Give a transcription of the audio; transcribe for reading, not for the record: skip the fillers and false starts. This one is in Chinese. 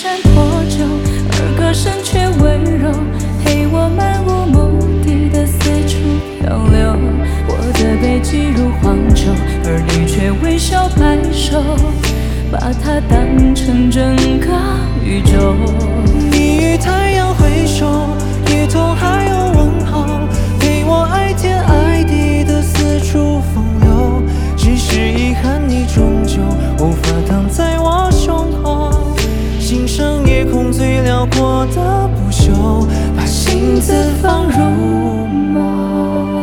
山破旧，而歌声却温柔，陪我漫无目的的四处漂流。我的背脊如荒丘，而你却微笑摆手，把它当成整个宇宙。 你与太阳挥手，也同还有问候，陪我爱天爱地的四处风流。只是遗憾，你终究无法躺在我胸口，欣赏夜空最辽阔的不朽，把心字放入梦。